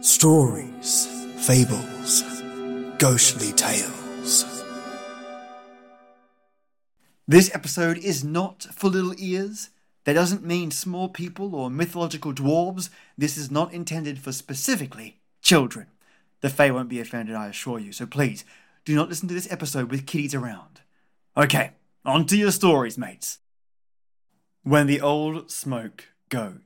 Stories, fables, ghostly tales. This episode is not for little ears. That doesn't mean small people or mythological dwarves. This is not intended for specifically children. The Fae won't be offended, I assure you, so please, do not listen to this episode with kiddies around. Okay, on to your stories, mates. When the Old Smoke Goes.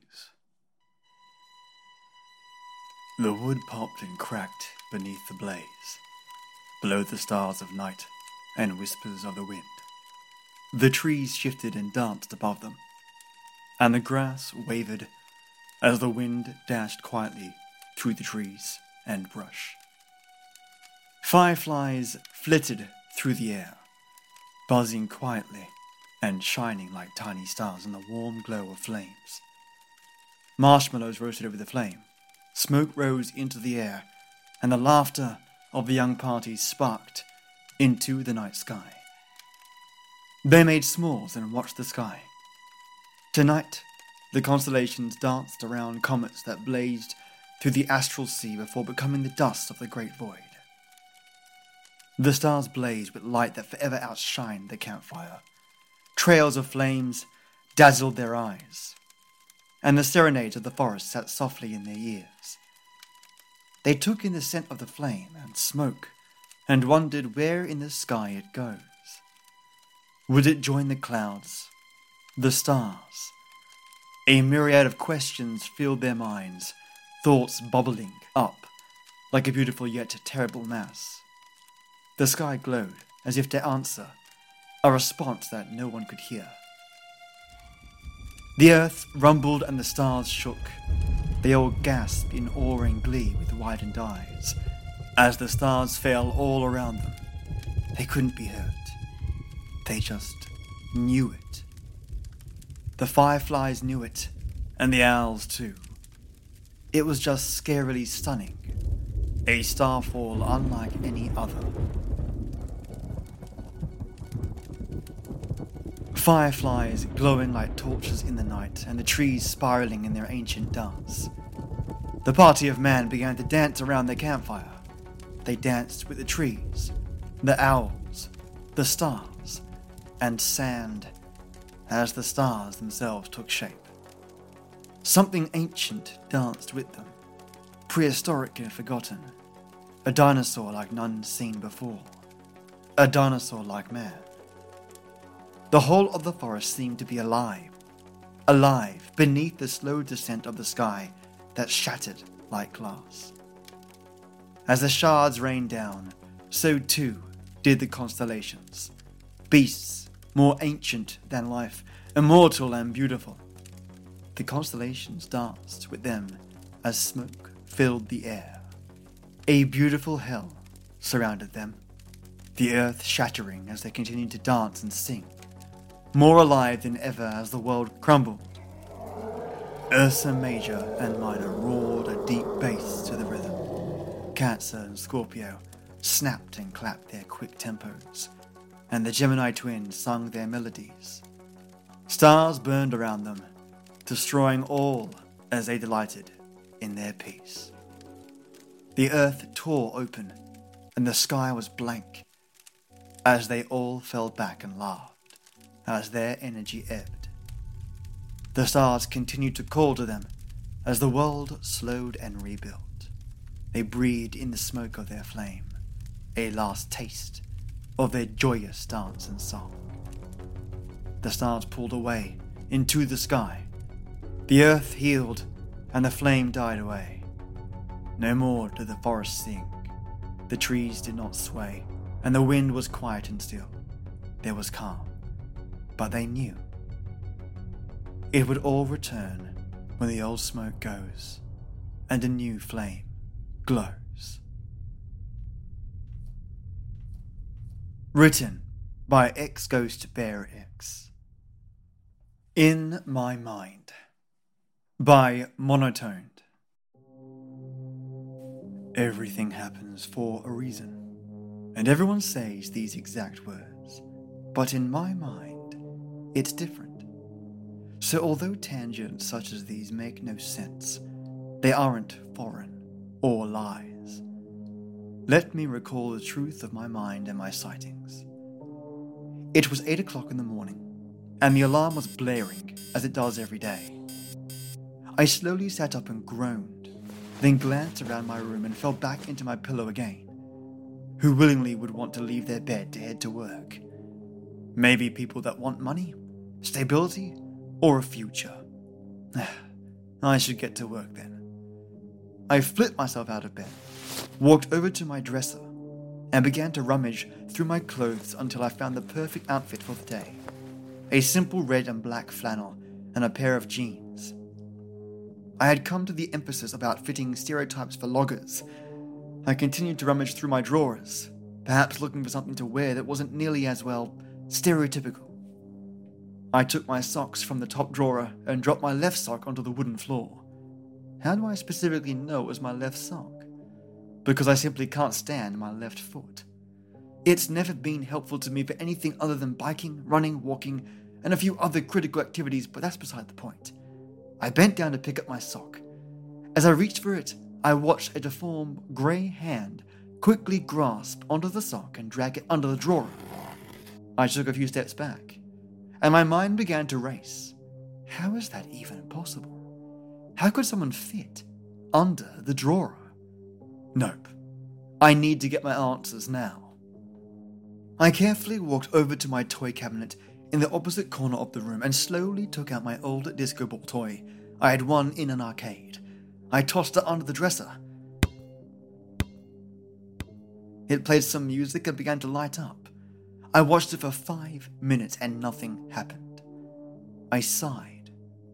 The wood popped and cracked beneath the blaze, below the stars of night and whispers of the wind. The trees shifted and danced above them, and the grass wavered as the wind dashed quietly through the trees and brush. Fireflies flitted through the air, buzzing quietly and shining like tiny stars in the warm glow of flames. Marshmallows roasted over the flame. Smoke rose into the air, and the laughter of the young party sparked into the night sky. They made s'mores and watched the sky. Tonight, the constellations danced around comets that blazed through the astral sea before becoming the dust of the great void. The stars blazed with light that forever outshined the campfire. Trails of flames dazzled their eyes, and the serenades of the forest sat softly in their ears. They took in the scent of the flame and smoke, and wondered where in the sky it goes. Would it join the clouds, the stars? A myriad of questions filled their minds, thoughts bubbling up like a beautiful yet terrible mass. The sky glowed as if to answer, a response that no one could hear. The earth rumbled and the stars shook. They all gasped in awe and glee with widened eyes as the stars fell all around them. They couldn't be hurt. They just knew it. The fireflies knew it, and the owls too. It was just scarily stunning, a starfall unlike any other. Fireflies glowing like torches in the night, and the trees spiraling in their ancient dance. The party of man began to dance around their campfire. They danced with the trees, the owls, the stars, and sand as the stars themselves took shape. Something ancient danced with them, prehistoric and forgotten, a dinosaur like none seen before, a dinosaur like man. The whole of the forest seemed to be alive beneath the slow descent of the sky that shattered like glass. As the shards rained down, so too did the constellations, beasts more ancient than life, immortal and beautiful. The constellations danced with them as smoke filled the air. A beautiful hell surrounded them, the earth shattering as they continued to dance and sing, more alive than ever as the world crumbled. Ursa Major and Minor roared a deep bass to the rhythm. Cancer and Scorpio snapped and clapped their quick tempos, and the Gemini twins sung their melodies. Stars burned around them, destroying all as they delighted in their peace. The earth tore open, and the sky was blank, as they all fell back and laughed as their energy ebbed. The stars continued to call to them as the world slowed and rebuilt. They breathed in the smoke of their flame, a last taste of their joyous dance and song. The stars pulled away into the sky. The earth healed and the flame died away. No more did the forest sing. The trees did not sway, and the wind was quiet and still. There was calm. But they knew it would all return when the old smoke goes and a new flame glows. Written by X-Ghost Bear X. In My Mind by Monotoned. Everything happens for a reason, and everyone says these exact words, but in my mind, it's different. So although tangents such as these make no sense, they aren't foreign. or lies. Let me recall the truth of my mind and my sightings. It was 8 o'clock in the morning, and the alarm was blaring, as it does every day. I slowly sat up and groaned, then glanced around my room and fell back into my pillow again. Who willingly would want to leave their bed to head to work? Maybe people that want money, stability, or a future. I should get to work then. I flipped myself out of bed, walked over to my dresser, and began to rummage through my clothes until I found the perfect outfit for the day. A simple red and black flannel and a pair of jeans. I had come to the emphasis about fitting stereotypes for loggers. I continued to rummage through my drawers, perhaps looking for something to wear that wasn't nearly as, stereotypical. I took my socks from the top drawer and dropped my left sock onto the wooden floor. How do I specifically know it was my left sock? Because I simply can't stand my left foot. It's never been helpful to me for anything other than biking, running, walking, and a few other critical activities, but that's beside the point. I bent down to pick up my sock. As I reached for it, I watched a deformed grey hand quickly grasp onto the sock and drag it under the drawer. I took a few steps back, and my mind began to race. How is that even possible? How could someone fit under the drawer? Nope. I need to get my answers now. I carefully walked over to my toy cabinet in the opposite corner of the room and slowly took out my old disco ball toy I had won in an arcade. I tossed it under the dresser. It played some music and began to light up. I watched it for 5 minutes and nothing happened. I sighed.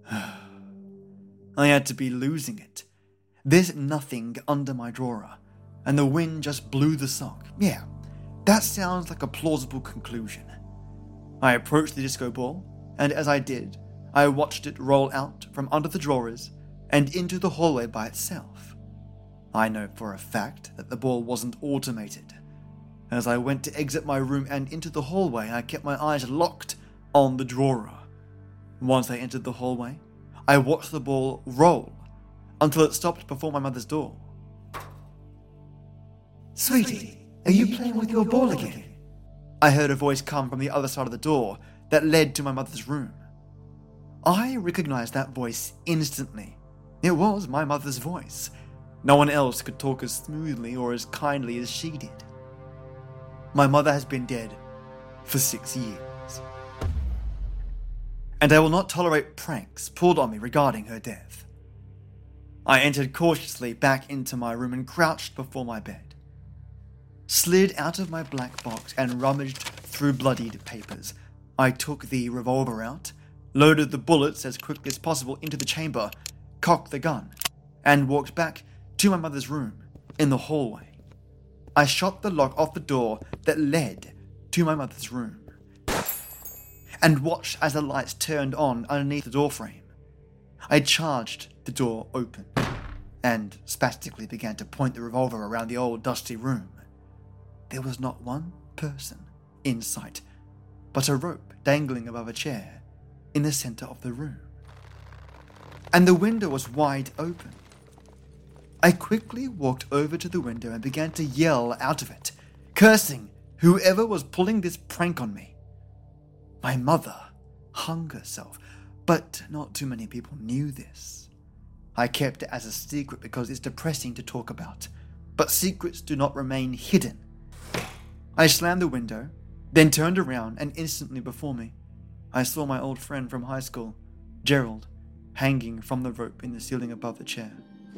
I had to be losing it. There's nothing under my drawer, and the wind just blew the sock. Yeah, that sounds like a plausible conclusion. I approached the disco ball, and as I did, I watched it roll out from under the drawers and into the hallway by itself. I know for a fact that the ball wasn't automated. As I went to exit my room and into the hallway, I kept my eyes locked on the drawer. Once I entered the hallway, I watched the ball roll until it stopped before my mother's door. "Sweetie, are you playing with your ball again?" I heard a voice come from the other side of the door that led to my mother's room. I recognized that voice instantly. It was my mother's voice. No one else could talk as smoothly or as kindly as she did. My mother has been dead for 6 years. And I will not tolerate pranks pulled on me regarding her death. I entered cautiously back into my room and crouched before my bed. Slid out of my black box and rummaged through bloodied papers. I took the revolver out, loaded the bullets as quickly as possible into the chamber, cocked the gun, and walked back to my mother's room in the hallway. I shot the lock off the door that led to my mother's room and watched as the lights turned on underneath the doorframe. I charged the door open and spastically began to point the revolver around the old dusty room. There was not one person in sight, but a rope dangling above a chair in the center of the room. And the window was wide open. I quickly walked over to the window and began to yell out of it, cursing whoever was pulling this prank on me. My mother hung herself, but not too many people knew this. I kept it as a secret because it's depressing to talk about, but secrets do not remain hidden. I slammed the window, then turned around, and instantly before me, I saw my old friend from high school, Gerald, hanging from the rope in the ceiling above the chair.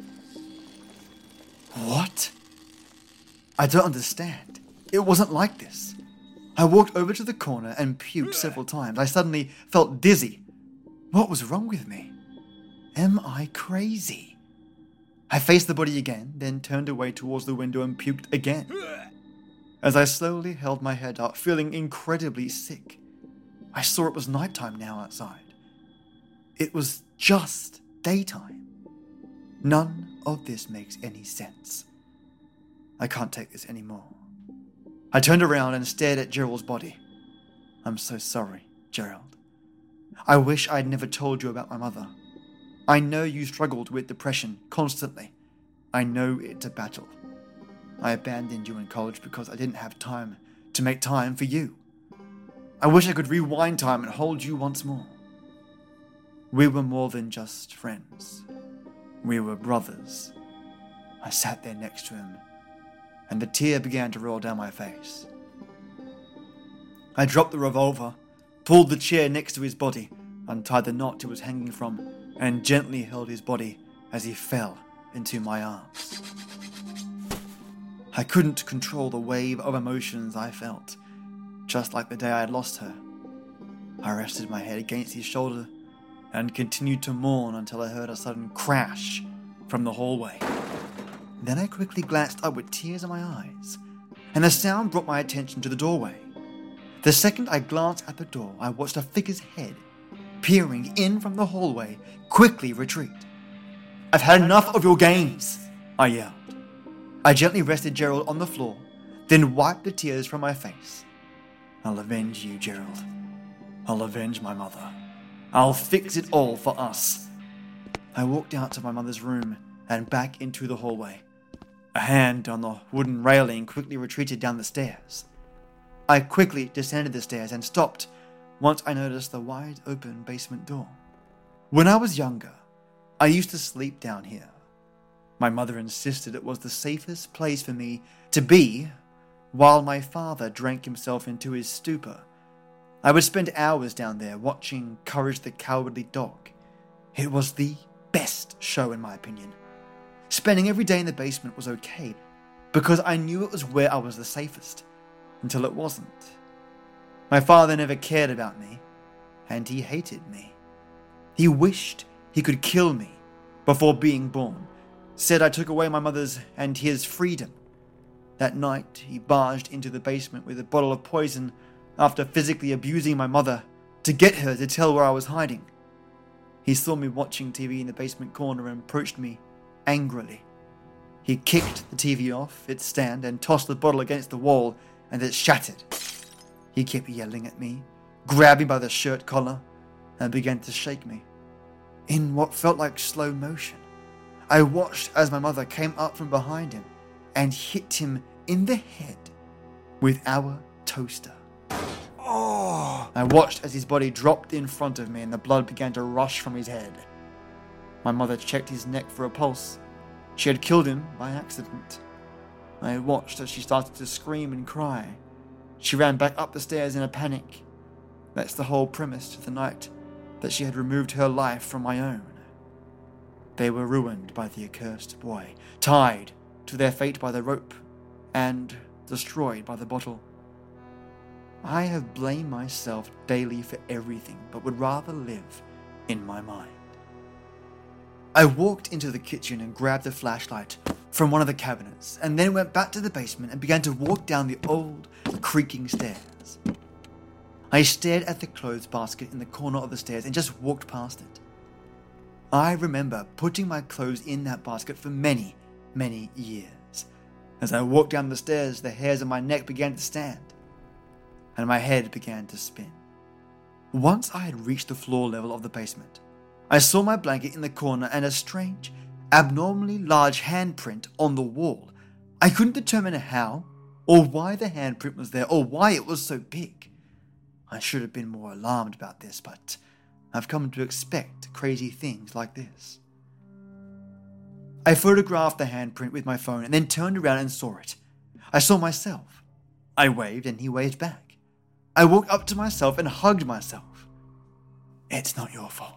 What? I don't understand. It wasn't like this. I walked over to the corner and puked several times. I suddenly felt dizzy. What was wrong with me? Am I crazy? I faced the body again, then turned away towards the window and puked again. As I slowly held my head up, feeling incredibly sick, I saw it was nighttime now outside. It was just daytime. None of this makes any sense. I can't take this anymore. I turned around and stared at Gerald's body. I'm so sorry, Gerald. I wish I'd never told you about my mother. I know you struggled with depression constantly, I know it's a battle. I abandoned you in college because I didn't have time to make time for you. I wish I could rewind time and hold you once more. We were more than just friends. We were brothers. I sat there next to him, and the tear began to roll down my face. I dropped the revolver, pulled the chair next to his body, untied the knot it was hanging from, and gently held his body as he fell into my arms. I couldn't control the wave of emotions I felt, just like the day I had lost her. I rested my head against his shoulder and continued to mourn until I heard a sudden crash from the hallway. Then I quickly glanced up with tears in my eyes, and the sound brought my attention to the doorway. The second I glanced at the door, I watched a figure's head, peering in from the hallway, quickly retreat. "I've had enough of your games," I yelled. I gently rested Gerald on the floor, then wiped the tears from my face. "I'll avenge you, Gerald. I'll avenge my mother. I'll fix it all for us." I walked out to my mother's room and back into the hallway. A hand on the wooden railing quickly retreated down the stairs. I quickly descended the stairs and stopped once I noticed the wide-open basement door. When I was younger, I used to sleep down here. My mother insisted it was the safest place for me to be while my father drank himself into his stupor. I would spend hours down there watching Courage the Cowardly Dog. It was the best show in my opinion. Spending every day in the basement was okay because I knew it was where I was the safest, until it wasn't. My father never cared about me, and he hated me. He wished he could kill me before being born, said I took away my mother's and his freedom. That night, he barged into the basement with a bottle of poison after physically abusing my mother to get her to tell where I was hiding. He saw me watching TV in the basement corner and approached me angrily. He kicked the TV off its stand and tossed the bottle against the wall, and it shattered. He kept yelling at me, grabbed me by the shirt collar, and began to shake me. In what felt like slow motion, I watched as my mother came up from behind him and hit him in the head with our toaster. I watched as his body dropped in front of me and the blood began to rush from his head. My mother checked his neck for a pulse. She had killed him by accident. I watched as she started to scream and cry. She ran back up the stairs in a panic. That's the whole premise to the night, that she had removed her life from my own. They were ruined by the accursed boy, tied to their fate by the rope, and destroyed by the bottle. I have blamed myself daily for everything, but would rather live in my mind. I walked into the kitchen and grabbed a flashlight from one of the cabinets, and then went back to the basement and began to walk down the old, creaking stairs. I stared at the clothes basket in the corner of the stairs and just walked past it. I remember putting my clothes in that basket for many, many years. As I walked down the stairs, the hairs on my neck began to stand, and my head began to spin. Once I had reached the floor level of the basement, I saw my blanket in the corner and a strange, abnormally large handprint on the wall. I couldn't determine how or why the handprint was there or why it was so big. I should have been more alarmed about this, but I've come to expect crazy things like this. I photographed the handprint with my phone and then turned around and saw it. I saw myself. I waved and he waved back. I walked up to myself and hugged myself. "It's not your fault."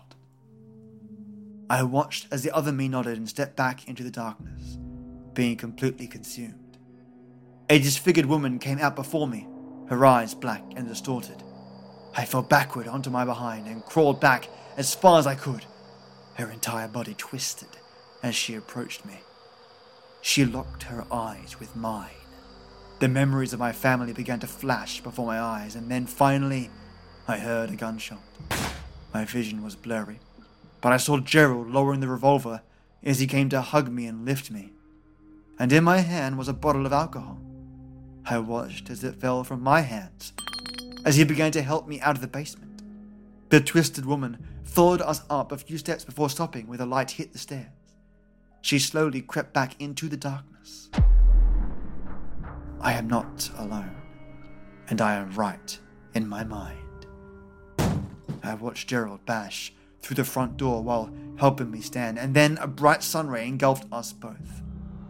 I watched as the other me nodded and stepped back into the darkness, being completely consumed. A disfigured woman came out before me, her eyes black and distorted. I fell backward onto my behind and crawled back as far as I could. Her entire body twisted as she approached me. She locked her eyes with mine. The memories of my family began to flash before my eyes, and then finally, I heard a gunshot. My vision was blurry, but I saw Gerald lowering the revolver as he came to hug me and lift me. And in my hand was a bottle of alcohol. I watched as it fell from my hands as he began to help me out of the basement. The twisted woman followed us up a few steps before stopping where the light hit the stairs. she slowly crept back into the darkness. I am not alone, and I am right in my mind. I watched Gerald bash through the front door while helping me stand, and then a bright sun ray engulfed us both.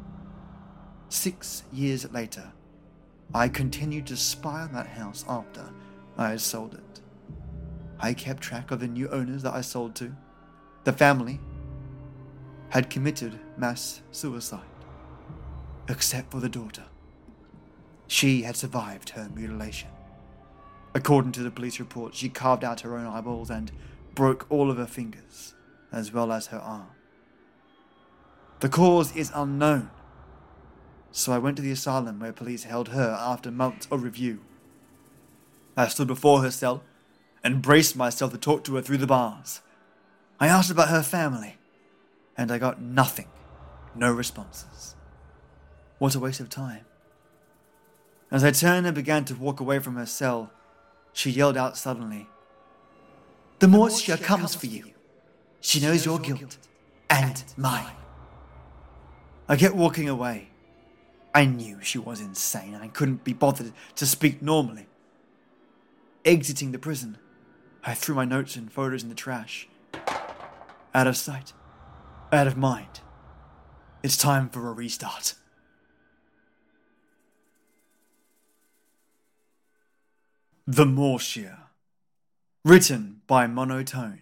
6 years later, I continued to spy on that house after I had sold it. I kept track of the new owners that I sold to. The family had committed mass suicide, except for the daughter. She had survived her mutilation. According to the police report, she carved out her own eyeballs and broke all of her fingers, as well as her arm. The cause is unknown, so I went to the asylum where police held her after months of review. I stood before her cell and braced myself to talk to her through the bars. I asked about her family, and I got nothing, no responses. What a waste of time. As I turned and began to walk away from her cell, she yelled out suddenly, "The Mortia comes for you. She knows your guilt and mine." I kept walking away. I knew she was insane and I couldn't be bothered to speak normally. Exiting the prison, I threw my notes and photos in the trash. Out of sight, out of mind. It's time for a restart. The Mortia. Written by Monotone.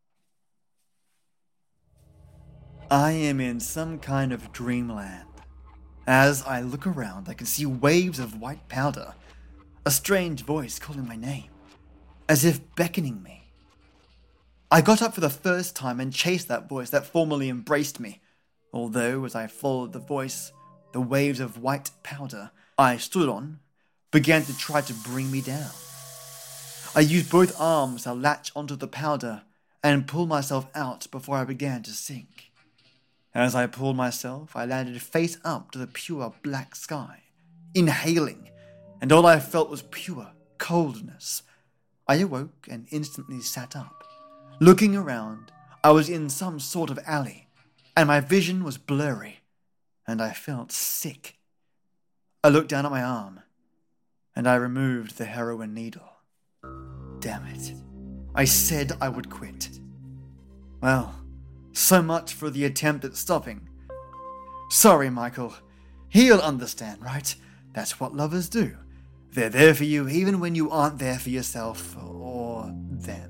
I am in some kind of dreamland. As I look around, I can see waves of white powder, a strange voice calling my name, as if beckoning me. I got up for the first time and chased that voice that formally embraced me, although as I followed the voice, the waves of white powder I stood on began to try to bring me down. I used both arms to latch onto the powder and pull myself out before I began to sink. As I pulled myself, I landed face up to the pure black sky, inhaling, and all I felt was pure coldness. I awoke and instantly sat up. Looking around, I was in some sort of alley, and my vision was blurry, and I felt sick. I looked down at my arm, and I removed the heroin needle. Damn it. I said I would quit. Well, so much for the attempt at stopping. Sorry, Michael. He'll understand, right? That's what lovers do. They're there for you even when you aren't there for yourself or them.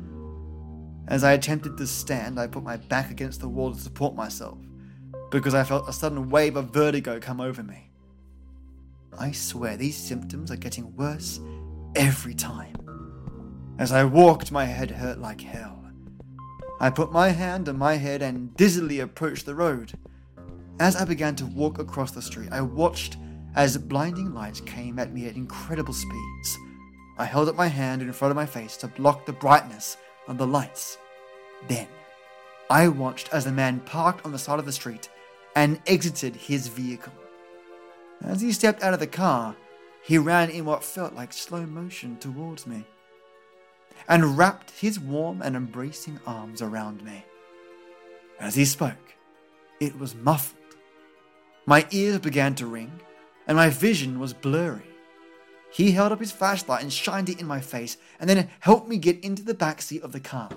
As I attempted to stand, I put my back against the wall to support myself, because I felt a sudden wave of vertigo come over me. I swear these symptoms are getting worse every time. As I walked, my head hurt like hell. I put my hand on my head and dizzily approached the road. As I began to walk across the street, I watched as blinding lights came at me at incredible speeds. I held up my hand in front of my face to block the brightness of the lights. Then, I watched as a man parked on the side of the street and exited his vehicle. As he stepped out of the car, he ran in what felt like slow motion towards me and wrapped his warm and embracing arms around me. As he spoke, it was muffled. My ears began to ring, and my vision was blurry. He held up his flashlight and shined it in my face, and then helped me get into the back seat of the car.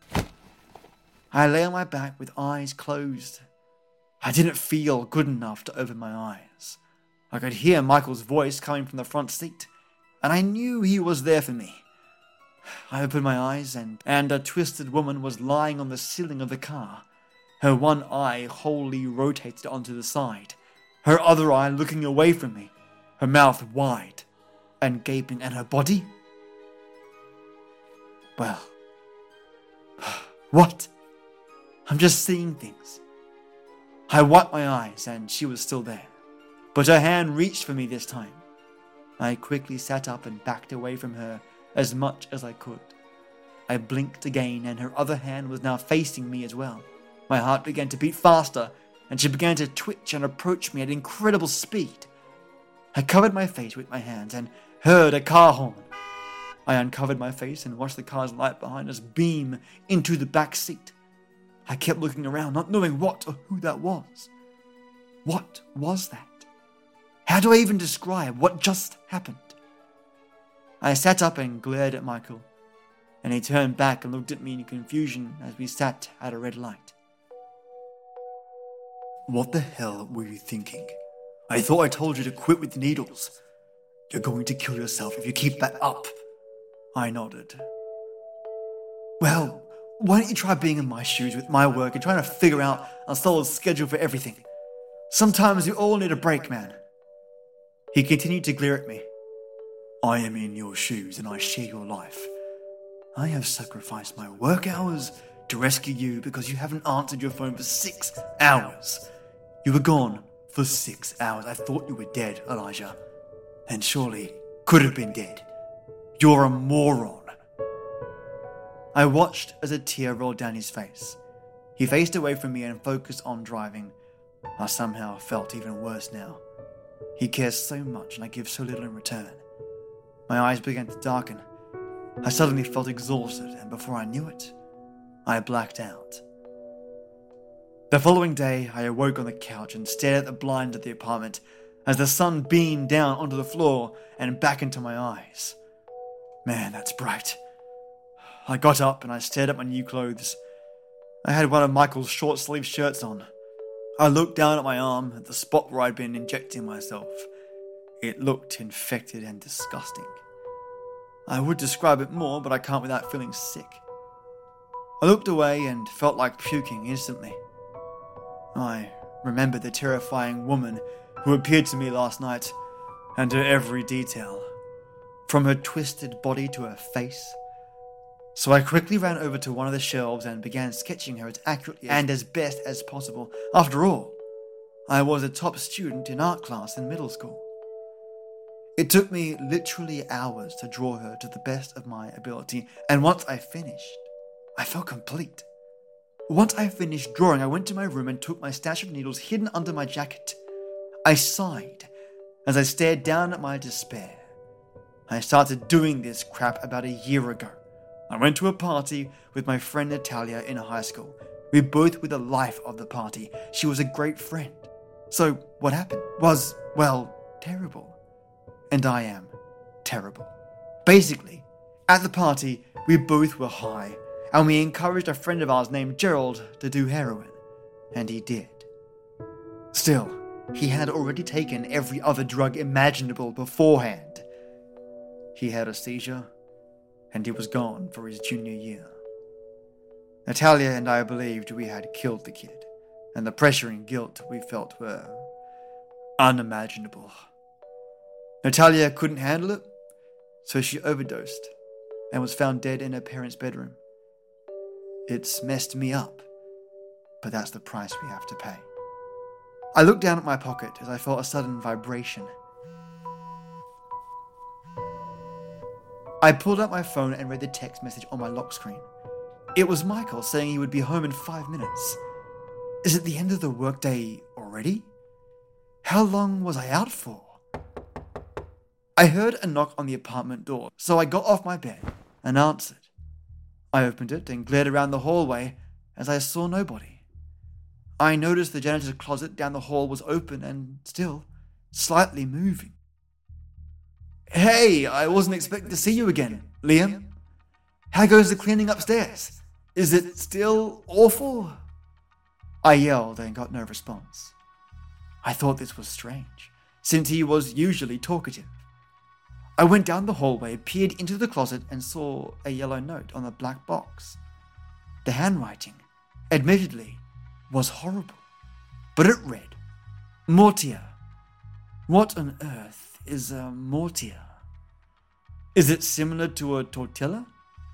I lay on my back with eyes closed. I didn't feel good enough to open my eyes. I could hear Michael's voice coming from the front seat, and I knew he was there for me. I opened my eyes, and a twisted woman was lying on the ceiling of the car, her one eye wholly rotated onto the side, her other eye looking away from me, her mouth wide and gaping, and her body? Well, what? I'm just seeing things. I wiped my eyes, and she was still there, but her hand reached for me this time. I quickly sat up and backed away from her as much as I could. I blinked again, and her other hand was now facing me as well. My heart began to beat faster, and she began to twitch and approach me at incredible speed. I covered my face with my hands and heard a car horn. I uncovered my face and watched the car's light behind us beam into the back seat. I kept looking around, not knowing what or who that was. What was that? How do I even describe what just happened? I sat up and glared at Michael, and he turned back and looked at me in confusion as we sat at a red light. What the hell were you thinking? I thought I told you to quit with needles. You're going to kill yourself if you keep that up. I nodded. Well, why don't you try being in my shoes with my work and trying to figure out a solid schedule for everything? Sometimes you all need a break, man. He continued to glare at me. I am in your shoes and I share your life. I have sacrificed my work hours to rescue you because you haven't answered your phone for 6 hours. You were gone for 6 hours. I thought you were dead, Elijah. And surely could have been dead. You're a moron. I watched as a tear rolled down his face. He faced away from me and focused on driving. I somehow felt even worse now. He cares so much and I give so little in return. My eyes began to darken. I suddenly felt exhausted, and before I knew it, I blacked out. The following day, I awoke on the couch and stared at the blinds of the apartment as the sun beamed down onto the floor and back into my eyes. Man, that's bright. I got up and I stared at my new clothes. I had one of Michael's short-sleeved shirts on. I looked down at my arm, at the spot where I'd been injecting myself. It looked infected and disgusting. I would describe it more, but I can't without feeling sick. I looked away and felt like puking instantly. I remembered the terrifying woman who appeared to me last night, and her every detail, from her twisted body to her face. So I quickly ran over to one of the shelves and began sketching her as accurately and as best as possible. After all, I was a top student in art class in middle school. It took me literally hours to draw her to the best of my ability, and once I finished, I felt complete. Once I finished drawing, I went to my room and took my stash of needles hidden under my jacket. I sighed as I stared down at my despair. I started doing this crap about a year ago. I went to a party with my friend Natalia in high school. We both were the life of the party. She was a great friend. So what happened was, well, terrible. And I am terrible. Basically, at the party, we both were high, and we encouraged a friend of ours named Gerald to do heroin. And he did. Still, he had already taken every other drug imaginable beforehand. He had a seizure, and he was gone for his junior year. Natalia and I believed we had killed the kid, and the pressure and guilt we felt were unimaginable. Natalia couldn't handle it, so she overdosed and was found dead in her parents' bedroom. It's messed me up, but that's the price we have to pay. I looked down at my pocket as I felt a sudden vibration. I pulled out my phone and read the text message on my lock screen. It was Michael saying he would be home in 5 minutes. Is it the end of the workday already? How long was I out for? I heard a knock on the apartment door, so I got off my bed and answered. I opened it and glared around the hallway as I saw nobody. I noticed the janitor's closet down the hall was open and still slightly moving. Hey, I wasn't expecting to see you again, Liam. How goes the cleaning upstairs? Is it still awful? I yelled and got no response. I thought this was strange, since he was usually talkative. I went down the hallway, peered into the closet, and saw a yellow note on the black box. The handwriting, admittedly, was horrible, but it read, Mortia. What on earth is a mortia? Is it similar to a tortilla?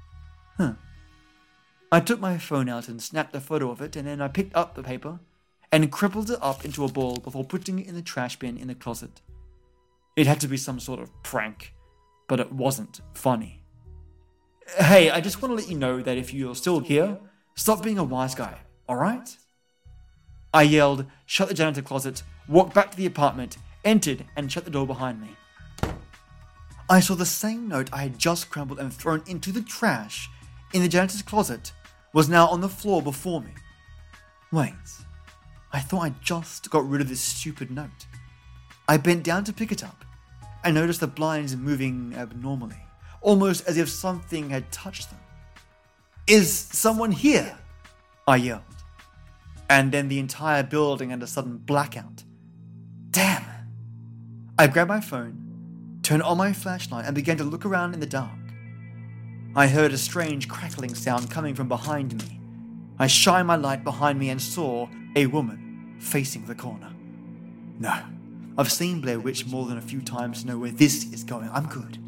I took my phone out and snapped a photo of it, and then I picked up the paper and crumpled it up into a ball before putting it in the trash bin in the closet. It had to be some sort of prank, but it wasn't funny. Hey, I just want to let you know that if you're still here, stop being a wise guy, alright? I yelled, shut the janitor closet, walked back to the apartment, entered, and shut the door behind me. I saw the same note I had just crumpled and thrown into the trash in the janitor's closet was now on the floor before me. Wait, I thought I just got rid of this stupid note. I bent down to pick it up and noticed the blinds moving abnormally, almost as if something had touched them. "Is someone here?" I yelled. And then the entire building had a sudden blackout. Damn! I grabbed my phone, turned on my flashlight, and began to look around in the dark. I heard a strange crackling sound coming from behind me. I shined my light behind me and saw a woman facing the corner. No, I've seen Blair Witch more than a few times to know where this is going. I'm good.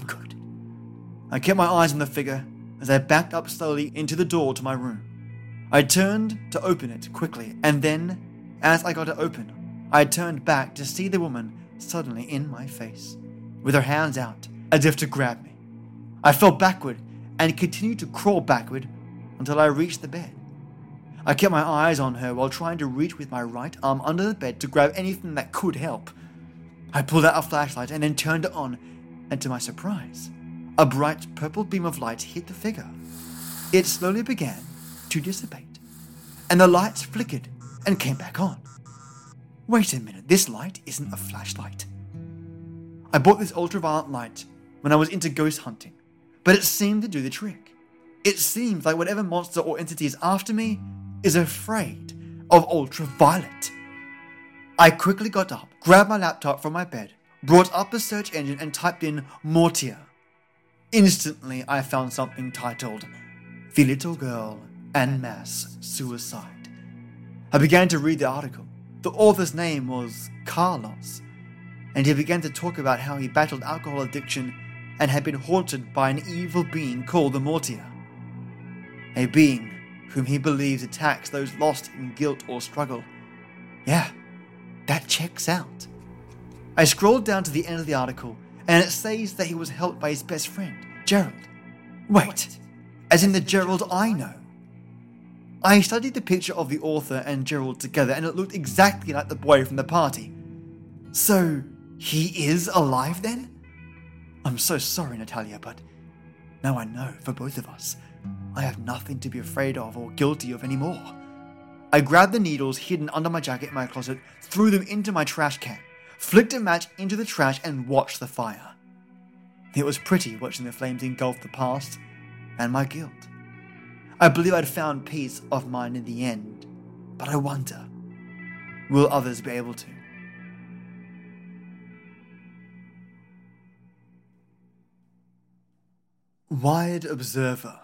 I kept my eyes on the figure as I backed up slowly into the door to my room. I turned to open it quickly, and then, as I got it open, I turned back to see the woman suddenly in my face, with her hands out, as if to grab me. I fell backward and continued to crawl backward until I reached the bed. I kept my eyes on her while trying to reach with my right arm under the bed to grab anything that could help. I pulled out a flashlight and then turned it on, and to my surprise, a bright purple beam of light hit the figure. It slowly began to dissipate, and the lights flickered and came back on. Wait a minute, this light isn't a flashlight. I bought this ultraviolet light when I was into ghost hunting, but it seemed to do the trick. It seems like whatever monster or entity is after me is afraid of ultraviolet. I quickly got up, grabbed my laptop from my bed, brought up a search engine and typed in Mortia. Instantly, I found something titled "The Little Girl and Mass Suicide." I began to read the article. The author's name was Carlos, and he began to talk about how he battled alcohol addiction and had been haunted by an evil being called the Mortia. A being whom he believes attacks those lost in guilt or struggle. Yeah, that checks out. I scrolled down to the end of the article, and it says that he was helped by his best friend, Gerald. Wait, as in the Gerald I know? I studied the picture of the author and Gerald together, and it looked exactly like the boy from the party. So, he is alive then? I'm so sorry, Natalia, but now I know, for both of us, I have nothing to be afraid of or guilty of anymore. I grabbed the needles hidden under my jacket in my closet, threw them into my trash can, flicked a match into the trash, and watched the fire. It was pretty watching the flames engulf the past and my guilt. I believe I'd found peace of mind in the end, but I wonder, will others be able to? Wide Observer.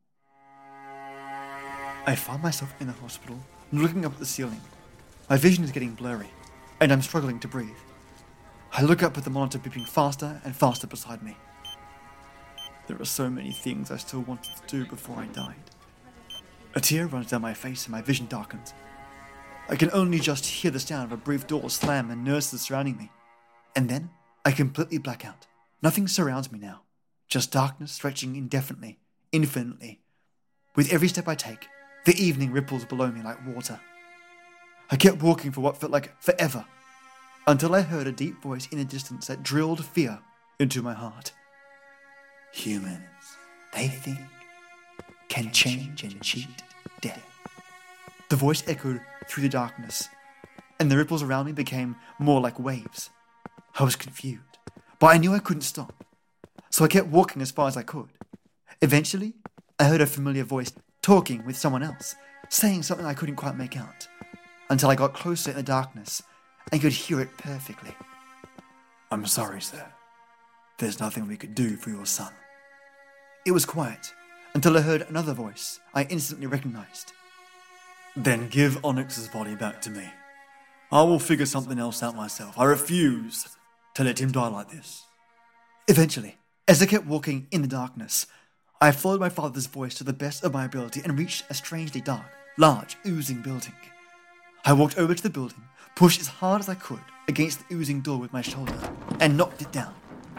I find myself in the hospital, looking up at the ceiling. My vision is getting blurry, and I'm struggling to breathe. I look up at the monitor beeping faster and faster beside me. There are so many things I still wanted to do before I died. A tear runs down my face and my vision darkens. I can only just hear the sound of a brief door slam and nurses surrounding me. And then I completely black out. Nothing surrounds me now. Just darkness stretching indefinitely, infinitely. With every step I take, the evening ripples below me like water. I kept walking for what felt like forever, until I heard a deep voice in the distance that drilled fear into my heart. Humans, they think, can change and cheat death. The voice echoed through the darkness, and the ripples around me became more like waves. I was confused, but I knew I couldn't stop, so I kept walking as far as I could. Eventually, I heard a familiar voice talking with someone else, saying something I couldn't quite make out, until I got closer in the darkness and could hear it perfectly. I'm sorry, sir. There's nothing we could do for your son. It was quiet, until I heard another voice I instantly recognized. Then give Onyx's body back to me. I will figure something else out myself. I refuse to let him die like this. Eventually, as I kept walking in the darkness, I followed my father's voice to the best of my ability and reached a strangely dark, large, oozing building. I walked over to the building, pushed as hard as I could against the oozing door with my shoulder, and knocked it down.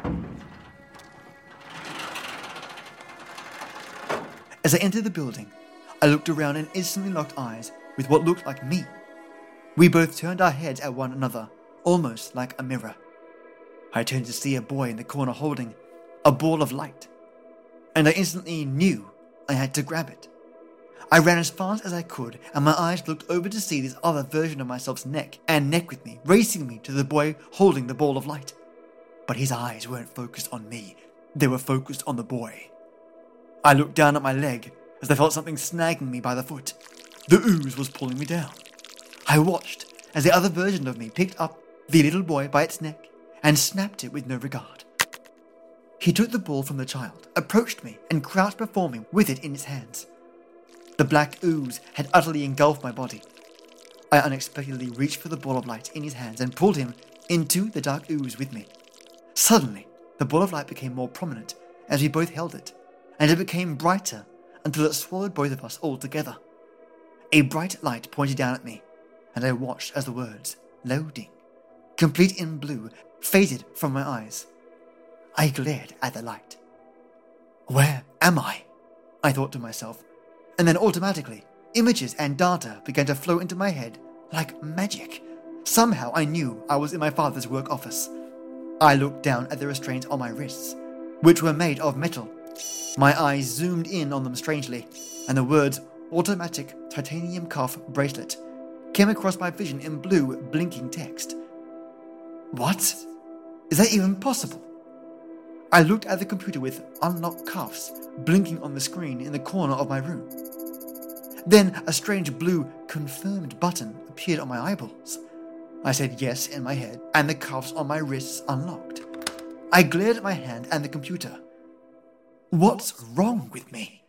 As I entered the building, I looked around and instantly locked eyes with what looked like me. We both turned our heads at one another, almost like a mirror. I turned to see a boy in the corner holding a ball of light, and I instantly knew I had to grab it. I ran as fast as I could, and my eyes looked over to see this other version of myself's neck and neck with me, racing me to the boy holding the ball of light. But his eyes weren't focused on me, they were focused on the boy. I looked down at my leg as I felt something snagging me by the foot. The ooze was pulling me down. I watched as the other version of me picked up the little boy by its neck and snapped it with no regard. He took the ball from the child, approached me, and crouched before me with it in his hands. The black ooze had utterly engulfed my body. I unexpectedly reached for the ball of light in his hands and pulled him into the dark ooze with me. Suddenly, the ball of light became more prominent as we both held it, and it became brighter until it swallowed both of us all together. A bright light pointed down at me, and I watched as the words, "Loading," complete in blue, faded from my eyes. I glared at the light. Where am I? I thought to myself, and then automatically, images and data began to flow into my head like magic. Somehow I knew I was in my father's work office. I looked down at the restraints on my wrists, which were made of metal. My eyes zoomed in on them strangely, and the words "automatic titanium cuff bracelet" came across my vision in blue, blinking text. What? Is that even possible? I looked at the computer with unlocked cuffs blinking on the screen in the corner of my room. Then a strange blue "confirmed" button appeared on my eyeballs. I said yes in my head, and the cuffs on my wrists unlocked. I glared at my hand and the computer. What's wrong with me?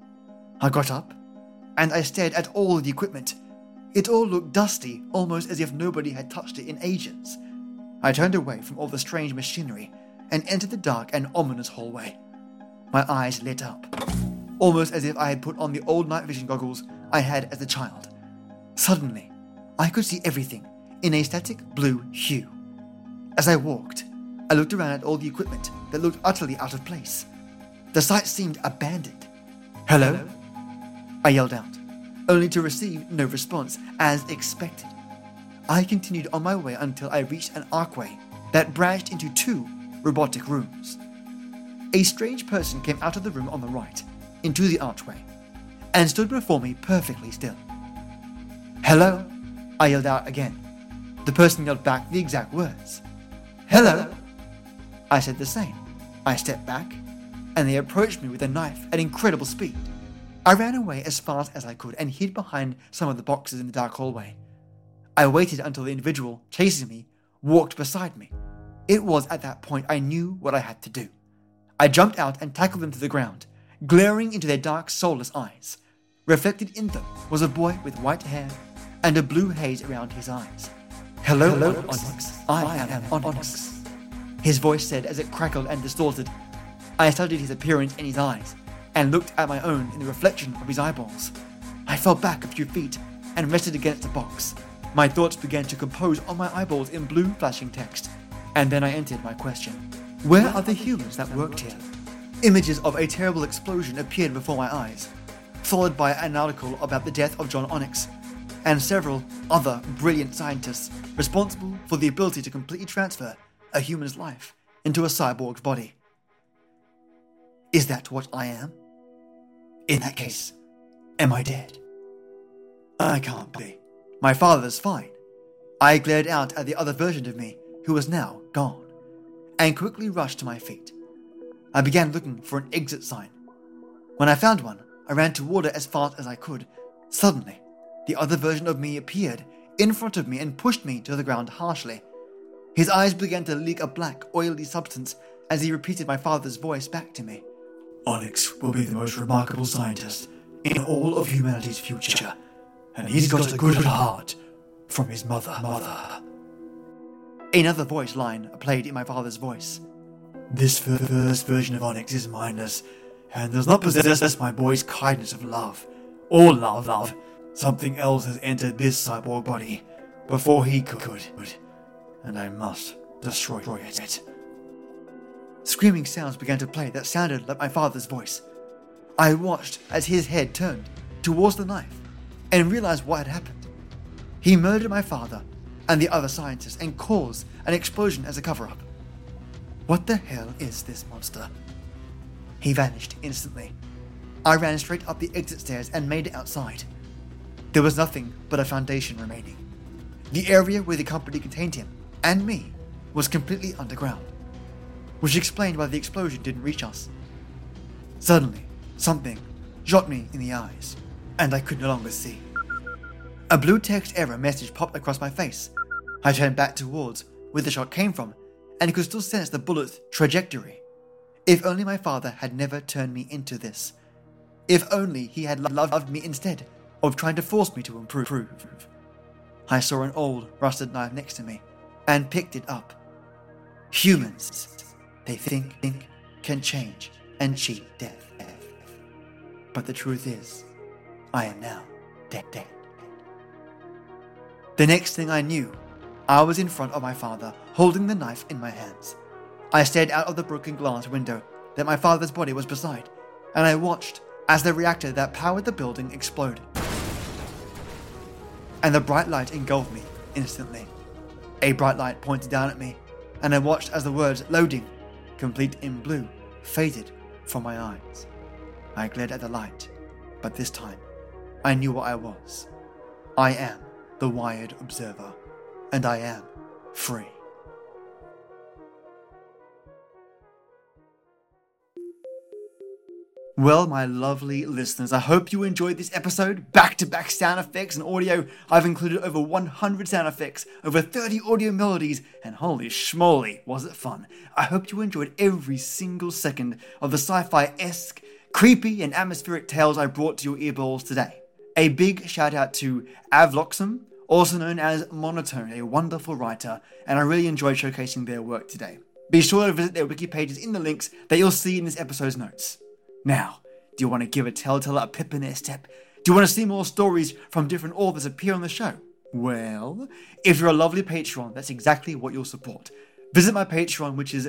I got up, and I stared at all the equipment. It all looked dusty, almost as if nobody had touched it in ages. I turned away from all the strange machinery and entered the dark and ominous hallway. My eyes lit up, almost as if I had put on the old night vision goggles I had as a child. Suddenly, I could see everything in a static blue hue. As I walked, I looked around at all the equipment that looked utterly out of place. The site seemed abandoned. "Hello?" I yelled out, only to receive no response, as expected. I continued on my way until I reached an archway that branched into two robotic rooms. A strange person came out of the room on the right, into the archway, and stood before me perfectly still. "Hello?" I yelled out again. The person yelled back the exact words. "Hello?" I said the same. I stepped back, and they approached me with a knife at incredible speed. I ran away as fast as I could and hid behind some of the boxes in the dark hallway. I waited until the individual chasing me walked beside me. It was at that point I knew what I had to do. I jumped out and tackled them to the ground, glaring into their dark, soulless eyes. Reflected in them was a boy with white hair and a blue haze around his eyes. Hello, Onyx. I am Onyx. His voice said as it crackled and distorted. I studied his appearance and his eyes, and looked at my own in the reflection of his eyeballs. I fell back a few feet and rested against a box. My thoughts began to compose on my eyeballs in blue flashing text, and then I entered my question. Where are the humans that worked here? Images of a terrible explosion appeared before my eyes, followed by an article about the death of John Onyx, and several other brilliant scientists responsible for the ability to completely transfer a human's life into a cyborg's body. Is that what I am? In that case, am I dead? I can't be. My father's fine. I glared out at the other version of me, who was now gone, and quickly rushed to my feet. I began looking for an exit sign. When I found one, I ran toward it as fast as I could. Suddenly, the other version of me appeared in front of me and pushed me to the ground harshly. His eyes began to leak a black, oily substance as he repeated my father's voice back to me. Onyx will be the most remarkable scientist in all of humanity's future, and he's got a good heart from his mother. Another voice line played in my father's voice. This first version of Onyx is mindless, and does not possess my boy's kindness of love, or love. Something else has entered this cyborg body before he could, and I must destroy it. Screaming sounds began to play that sounded like my father's voice. I watched as his head turned towards the knife and realized what had happened. He murdered my father and the other scientists and caused an explosion as a cover-up. What the hell is this monster? He vanished instantly. I ran straight up the exit stairs and made it outside. There was nothing but a foundation remaining. The area where the company contained him, and me, was completely underground, which explained why the explosion didn't reach us. Suddenly, something shot me in the eyes, and I could no longer see. A blue text error message popped across my face. I turned back towards where the shot came from, and could still sense the bullet's trajectory. If only my father had never turned me into this. If only he had loved me instead of trying to force me to improve. I saw an old, rusted knife next to me, and picked it up. Humans, they think can change and cheat death. But the truth is, I am now dead. The next thing I knew, I was in front of my father, holding the knife in my hands. I stared out of the broken glass window that my father's body was beside, and I watched as the reactor that powered the building exploded. And the bright light engulfed me instantly. A bright light pointed down at me, and I watched as the words "loading, complete in blue," faded from my eyes. I glared at the light, but this time, I knew what I was. I am the Wired Observer, and I am free. Well, my lovely listeners, I hope you enjoyed this episode. Back-to-back sound effects and audio. I've included over 100 sound effects, over 30 audio melodies, and holy schmoly, was it fun. I hope you enjoyed every single second of the sci-fi-esque, creepy, and atmospheric tales I brought to your earballs today. A big shout out to Avloxum, also known as Monotone, a wonderful writer, and I really enjoyed showcasing their work today. Be sure to visit their wiki pages in the links that you'll see in this episode's notes. Now, do you want to give a telltale a pip in their step? Do you want to see more stories from different authors appear on the show? Well, if you're a lovely Patreon, that's exactly what you'll support. Visit my Patreon, which is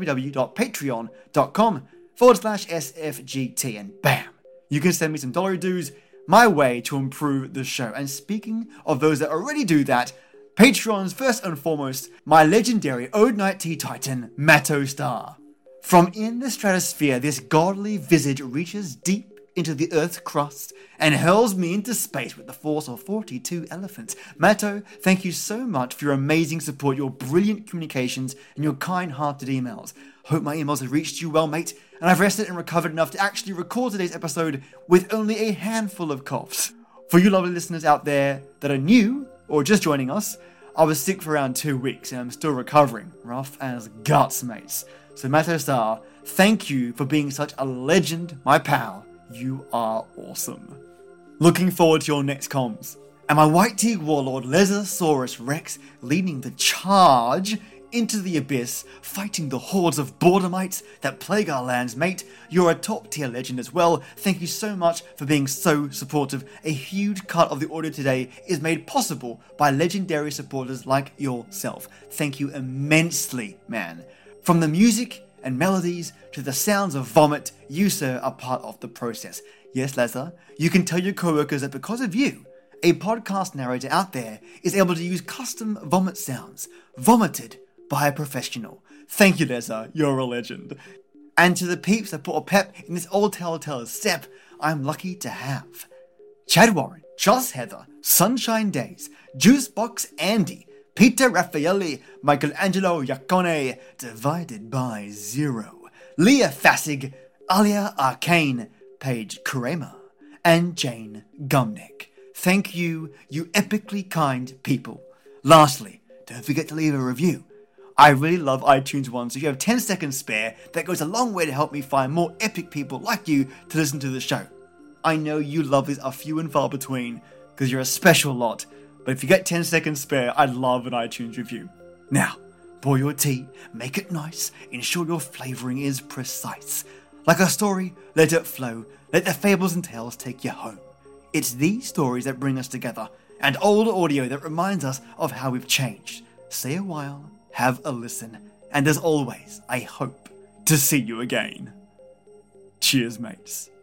www.patreon.com/SFGT, and bam, you can send me some dollar dues my way to improve the show. And speaking of those that already do that, Patreon's first and foremost, my legendary Ode Night Tea Titan, Matto Star. From in the stratosphere, this godly visage reaches deep into the Earth's crust and hurls me into space with the force of 42 elephants. Matto, thank you so much for your amazing support, your brilliant communications, and your kind-hearted emails. Hope my emails have reached you well, mate, and I've rested and recovered enough to actually record today's episode with only a handful of coughs. For you lovely listeners out there that are new or just joining us, I was sick for around 2 weeks and I'm still recovering. Rough as guts, mates. So Matto Star, thank you for being such a legend, my pal. You are awesome. Looking forward to your next comms. And my White Tea Warlord Lesosaurus Rex leading the charge into the abyss, fighting the hordes of Boredomites that plague our lands, mate. You're a top tier legend as well. Thank you so much for being so supportive. A huge cut of the audio today is made possible by legendary supporters like yourself. Thank you immensely, man. From the music and melodies to the sounds of vomit, you, sir, are part of the process. Yes, Leza, you can tell your co-workers that because of you, a podcast narrator out there is able to use custom vomit sounds, vomited by a professional. Thank you, Leza, you're a legend. And to the peeps that put a pep in this old telltale's step, I'm lucky to have Chad Warren, Joss Heather, Sunshine Days, Juicebox Andy, Peter Raffaelli, Michelangelo Iacone, divided by 0, Leah Fassig, Alia Arcane, Paige Kramer, and Jane Gumnick. Thank you, you epically kind people. Lastly, don't forget to leave a review. I really love iTunes One, so if you have 10 seconds spare, that goes a long way to help me find more epic people like you to listen to the show. I know you lovers are few and far between, because you're a special lot, but if you get 10 seconds spare, I'd love an iTunes review. Now, pour your tea, make it nice, ensure your flavouring is precise. Like a story, let it flow, let the fables and tales take you home. It's these stories that bring us together, and old audio that reminds us of how we've changed. Stay a while, have a listen, and as always, I hope to see you again. Cheers, mates.